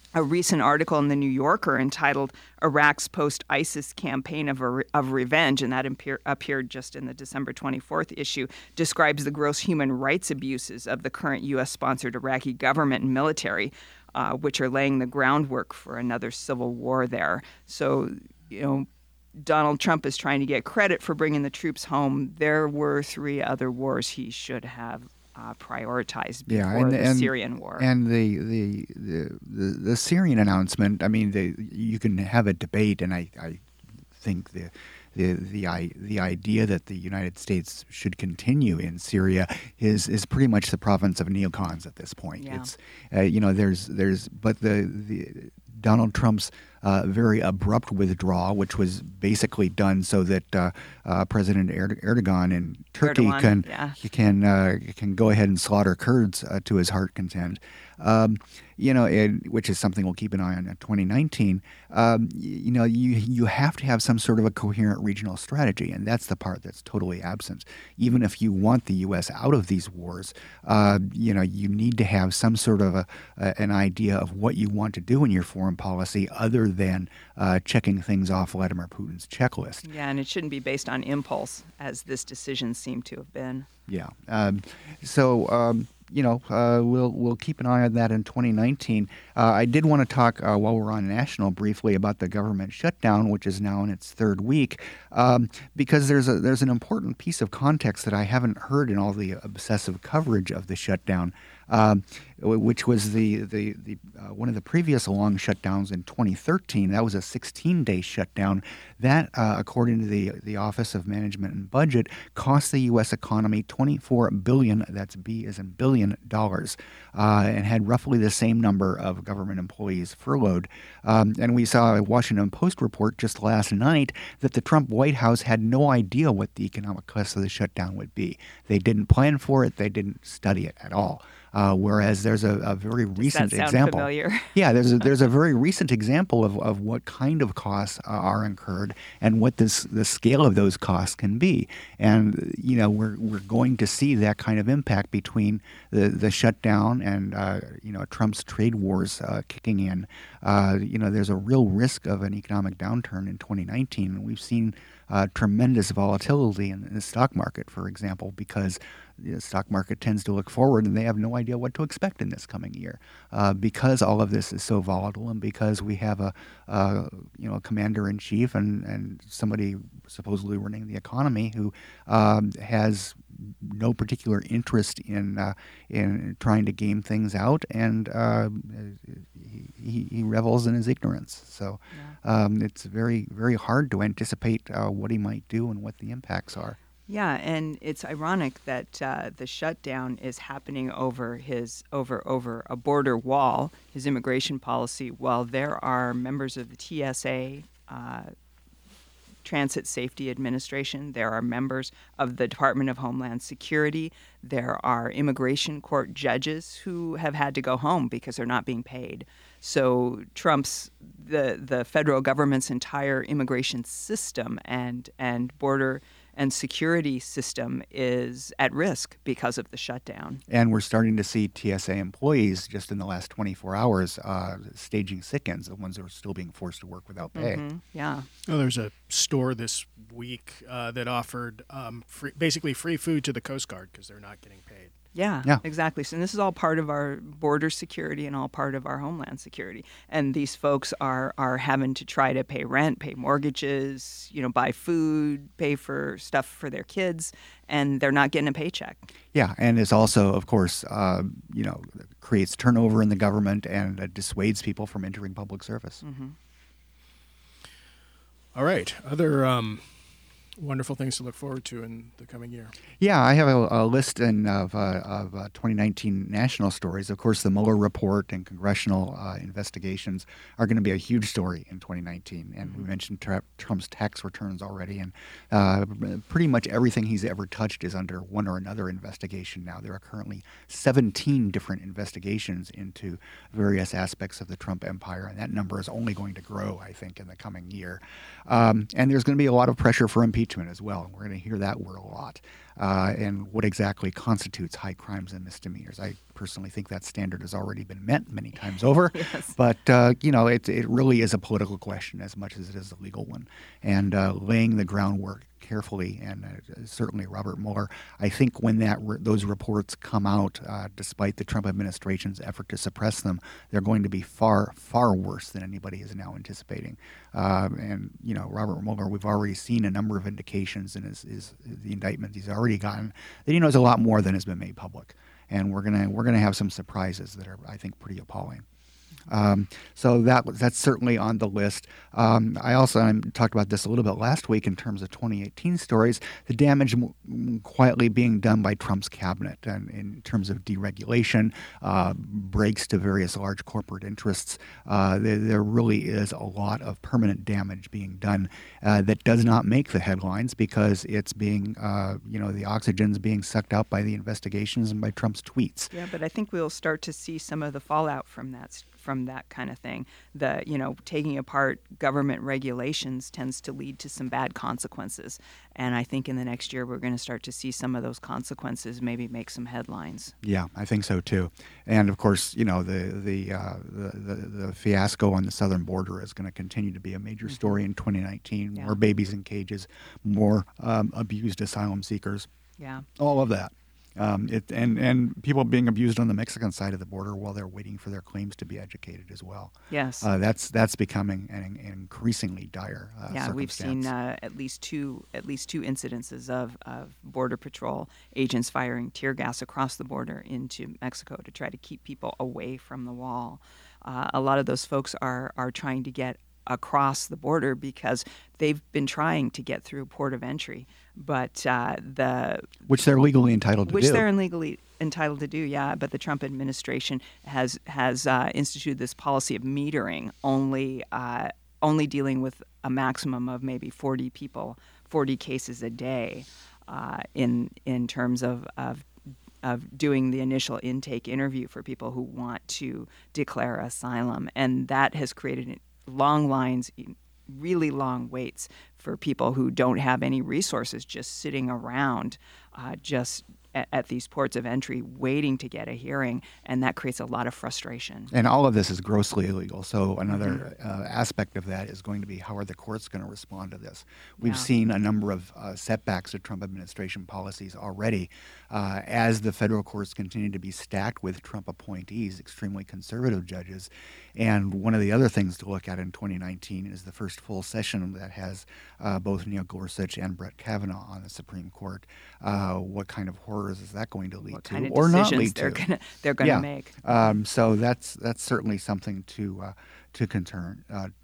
a recent article in the New Yorker entitled "Iraq's Post-ISIS Campaign of Revenge," and that appeared just in the December 24th issue, describes the gross human rights abuses of the current U.S.-sponsored Iraqi government and military, which are laying the groundwork for another civil war there. So, Donald Trump is trying to get credit for bringing the troops home. There were 3 other wars he should have prioritized before the Syrian war. And the Syrian announcement, I mean, you can have a debate, and I think the idea that the United States should continue in Syria is pretty much the province of neocons at this point. Yeah. It's but the Donald Trump's very abrupt withdrawal, which was basically done so that President Erdogan in Turkey can go ahead and slaughter Kurds to his heart content. Which is something we'll keep an eye on in 2019. You have to have some sort of a coherent regional strategy, and that's the part that's totally absent. Even if you want the U.S. out of these wars, you need to have some sort of an idea of what you want to do in your foreign policy, other than checking things off Vladimir Putin's checklist. Yeah, and it shouldn't be based on impulse, as this decision seemed to have been. Yeah. We'll keep an eye on that in 2019. I did want to talk while we're on national briefly about the government shutdown, which is now in its 3rd week, because there's an important piece of context that I haven't heard in all the obsessive coverage of the shutdown. Which was the one of the previous long shutdowns in 2013. That was a 16-day shutdown. That, according to the Office of Management and Budget, cost the U.S. economy $24 billion. That's B as in billion dollars, and had roughly the same number of government employees furloughed. And we saw a Washington Post report just last night that the Trump White House had no idea what the economic cost of the shutdown would be. They didn't plan for it. They didn't study it at all. Whereas there's a very recent Does that sound example. Familiar? Yeah, there's a very recent example of what kind of costs are incurred and what the scale of those costs can be. And we're going to see that kind of impact between the shutdown and Trump's trade wars kicking in. There's a real risk of an economic downturn in 2019, and we've seen tremendous volatility in the stock market, for example, because the stock market tends to look forward and they have no idea what to expect in this coming year, because all of this is so volatile, and because we have a commander in chief and somebody supposedly running the economy who has no particular interest in trying to game things out, and he revels in his ignorance. So it's very, very hard to anticipate what he might do and what the impacts are. Yeah, and it's ironic that the shutdown is happening over a border wall, his immigration policy, while there are members of the TSA, Transit Safety Administration, there are members of the Department of Homeland Security, there are immigration court judges who have had to go home because they're not being paid. So the federal government's entire immigration system and border and security system is at risk because of the shutdown. And we're starting to see TSA employees just in the last 24 hours staging sick-ins, the ones that are still being forced to work without pay. Mm-hmm. Yeah. Well, there's a store this week that offered basically free food to the Coast Guard because they're not getting paid. Yeah, exactly. So this is all part of our border security and all part of our homeland security. And these folks are having to try to pay rent, pay mortgages, buy food, pay for stuff for their kids, and they're not getting a paycheck. Yeah, and it's also, of course, creates turnover in the government and dissuades people from entering public service. Mm-hmm. All right. Other wonderful things to look forward to in the coming year. Yeah, I have a list of 2019 national stories. Of course, the Mueller report and congressional investigations are going to be a huge story in 2019. And we mentioned Trump's tax returns already, and pretty much everything he's ever touched is under one or another investigation now. There are currently 17 different investigations into various aspects of the Trump empire, and that number is only going to grow, I think, in the coming year. And there's going to be a lot of pressure for impeachment as well. We're going to hear that word a lot. and what exactly constitutes high crimes and misdemeanors. I personally think that standard has already been met many times over, Yes. but it really is a political question as much as it is a legal one, and laying the groundwork carefully, and certainly Robert Mueller. I think when those reports come out, despite the Trump administration's effort to suppress them, they're going to be far, far worse than anybody is now anticipating. And Robert Mueller, we've already seen a number of indications in the indictments he's already gotten that he knows a lot more than has been made public, and we're gonna have some surprises that are, I think, pretty appalling. So that's certainly on the list. I talked about this a little bit last week in terms of 2018 stories, the damage quietly being done by Trump's cabinet, and in terms of deregulation, breaks to various large corporate interests. There really is a lot of permanent damage being done that does not make the headlines because it's being, the oxygen's being sucked out by the investigations and by Trump's tweets. Yeah, but I think we'll start to see some of the fallout from that kind of thing. Taking apart government regulations tends to lead to some bad consequences. And I think in the next year we're going to start to see some of those consequences maybe make some headlines. Yeah, I think so too. And of course, the fiasco on the southern border is going to continue to be a major story in 2019. Yeah. More babies in cages, more abused asylum seekers. Yeah. All of that. And people being abused on the Mexican side of the border while they're waiting for their claims to be educated as well. Yes. That's becoming an increasingly dire Yeah, we've seen circumstance. at least two incidences of Border Patrol agents firing tear gas across the border into Mexico to try to keep people away from the wall. A lot of those folks are trying to get across the border because they've been trying to get through port of entry, but which they're legally entitled to do. Which they're legally entitled to do, yeah. But the Trump administration has instituted this policy of metering, only dealing with a maximum of maybe 40 people, 40 cases a day, in terms of doing the initial intake interview for people who want to declare asylum, and that has created long lines, really long waits for people who don't have any resources, just sitting around just at these ports of entry waiting to get a hearing, and that creates a lot of frustration. And all of this is grossly illegal. So another aspect of that is going to be how are the courts going to respond to this? We've seen a number of setbacks to Trump administration policies already as the federal courts continue to be stacked with Trump appointees, extremely conservative judges. And one of the other things to look at in 2019 is the first full session that has both Neil Gorsuch and Brett Kavanaugh on the Supreme Court. What kind of horrors is that going to lead What to, kind of or not decisions lead to? they're gonna make? So that's certainly something to concern.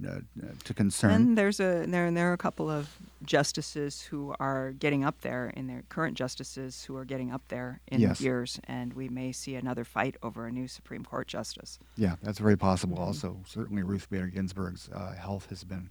And there are a couple of justices who are getting up there, in their current justices who are getting up there in years, and we may see another fight over a new Supreme Court justice. Yeah, that's very possible. Also, certainly Ruth Bader Ginsburg's health has been.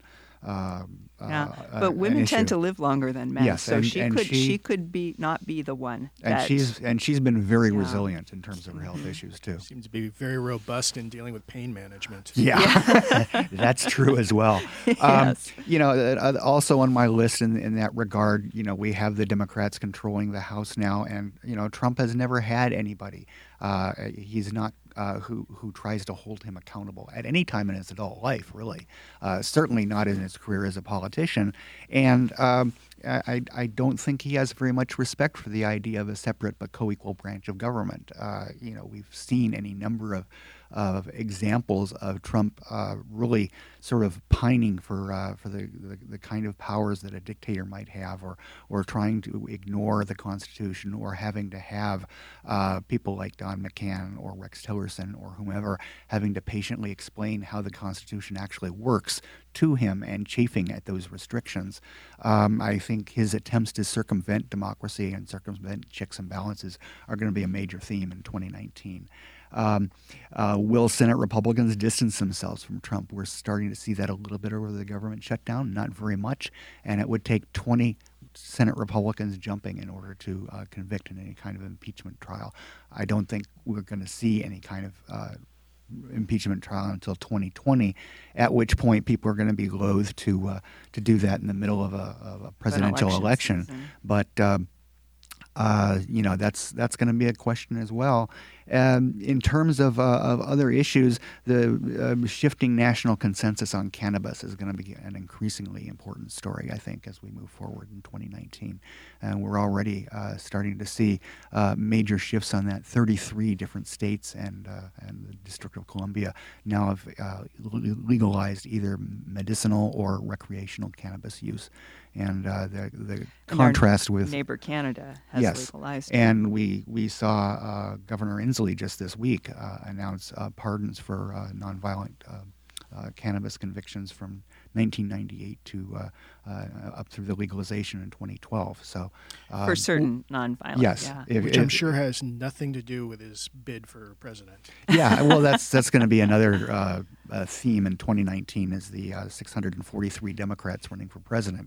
But women tend to live longer than men, yes, so and she could not be the one. And she's been very resilient in terms of her health issues too. Seems to be very robust in dealing with pain management. Yeah. That's true as well. Yes. Also on my list in that regard, we have the Democrats controlling the House now, and Trump has never had anybody. He's not who tries to hold him accountable at any time in his adult life, really. Certainly not in his career as a politician. And I don't think he has very much respect for the idea of a separate but co-equal branch of government. We've seen any number of examples of Trump really sort of pining for the kind of powers that a dictator might have, or trying to ignore the Constitution, or having to have people like Don McCann or Rex Tillerson or whomever having to patiently explain how the Constitution actually works to him and chafing at those restrictions. I think his attempts to circumvent democracy and circumvent checks and balances are going to be a major theme in 2019. Will Senate Republicans distance themselves from Trump? We're starting to see that a little bit over the government shutdown, not very much, and it would take 20 Senate Republicans jumping in order to convict in any kind of impeachment trial. I don't think we're going to see any kind of impeachment trial until 2020, at which point people are going to be loath to do that in the middle of a presidential election. Season. But That's going to be a question as well. In terms of other issues, the shifting national consensus on cannabis is going to be an increasingly important story, I think, as we move forward in 2019. And we're already starting to see major shifts on that. 33 different states and the District of Columbia now have legalized either medicinal or recreational cannabis use. And the contrast our with neighbor Canada has legalized it. And we saw Governor Inslee just this week announce pardons for nonviolent cannabis convictions from 1998 to up through the legalization in 2012. So for certain nonviolent, yes, yeah. Which I'm sure has nothing to do with his bid for president. Yeah, well, that's going to be another theme in 2019 is the 643 Democrats running for president.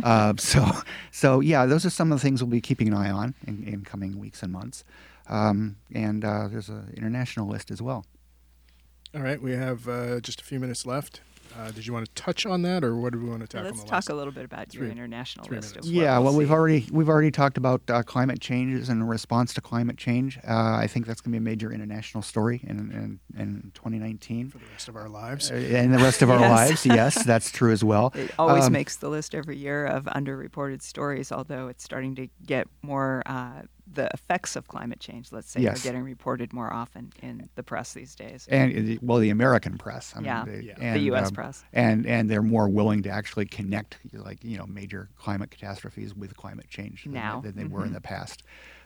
So yeah, those are some of the things we'll be keeping an eye on in coming weeks and months. And there's an international list as well. All right, we have just a few minutes left. Did you want to touch on that, or what do we want to tackle? Let's talk a little bit about your international list as well. Yeah, well, we've already talked about climate changes and response to climate change. I think that's going to be a major international story in 2019 for the rest of our lives. And the rest of our lives, yes, that's true as well. It always makes the list every year of underreported stories, although it's starting to get more. The effects of climate change, let's say, are getting reported more often in the press these days. And the American press. The U.S. press. And they're more willing to actually connect, major climate catastrophes with climate change now than they were in the past.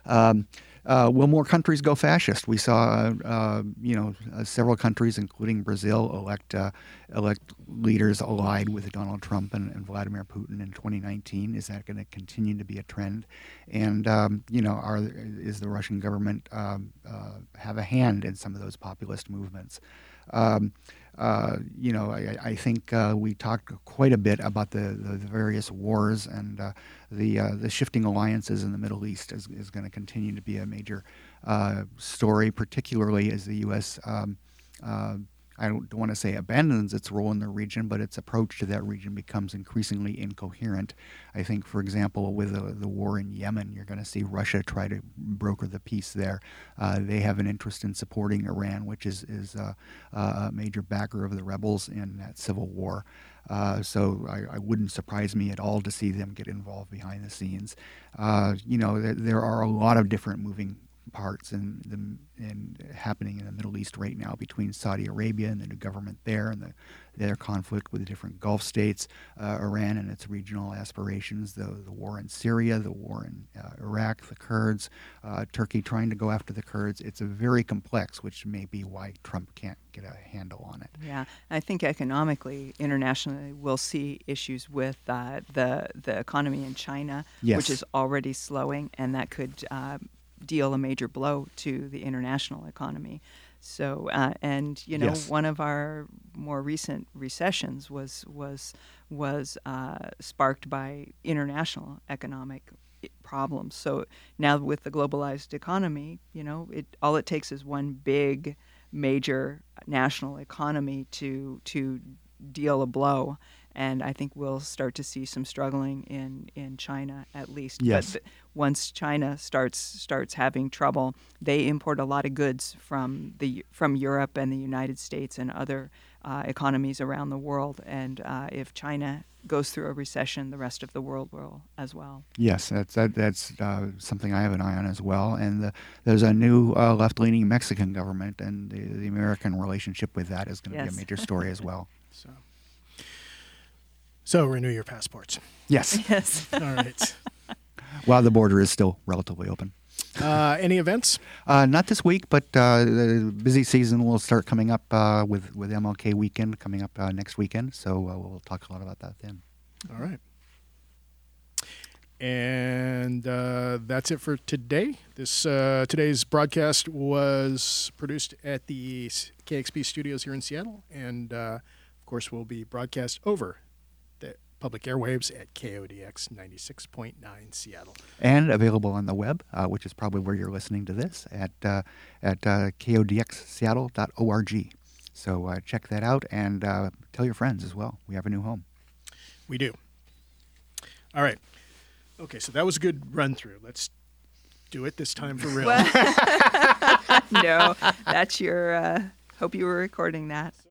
Will more countries go fascist? We saw, several countries, including Brazil, elect leaders allied with Donald Trump and Vladimir Putin in 2019. Is that going to continue to be a trend? And is the Russian government have a hand in some of those populist movements? I think we talked quite a bit about the various wars and the shifting alliances in the Middle East is going to continue to be a major story, particularly as the U.S. I don't want to say abandons its role in the region, but its approach to that region becomes increasingly incoherent. I think, for example, with the war in Yemen, you're going to see Russia try to broker the peace there. They have an interest in supporting Iran, which is a major backer of the rebels in that civil war. So I wouldn't surprise me at all to see them get involved behind the scenes. There are a lot of different moving parts and happening in the Middle East right now between Saudi Arabia and the new government there and their conflict with the different Gulf states, Iran and its regional aspirations, the war in Syria, the war in Iraq, the Kurds, Turkey trying to go after the Kurds. It's a very complex, which may be why Trump can't get a handle on it. Yeah, I think economically, internationally, we'll see issues with the economy in China, which is already slowing, and that could deal a major blow to the international economy. So, one of our more recent recessions was sparked by international economic problems. So now with the globalized economy, all it takes is one big, major national economy to deal a blow. And I think we'll start to see some struggling in China at least. Yes. But once China starts having trouble, they import a lot of goods from Europe and the United States and other economies around the world. And if China goes through a recession, the rest of the world will as well. Yes, that's something I have an eye on as well. And there's a new left-leaning Mexican government, and the American relationship with that is going to be a major story as well. So renew your passports. Yes. Yes. All right. While the border is still relatively open. Any events? Not this week, but the busy season will start coming up with MLK weekend coming up next weekend. So we'll talk a lot about that then. All right. And that's it for today. Today's broadcast was produced at the KXP studios here in Seattle, and of course will be broadcast over the public airwaves at KODX 96.9 Seattle. And available on the web, which is probably where you're listening to this, at kodxseattle.org. So check that out and tell your friends as well. We have a new home. We do. All right. Okay, so that was a good run through. Let's Do it this time for real. No, that's your. Hope you were recording that.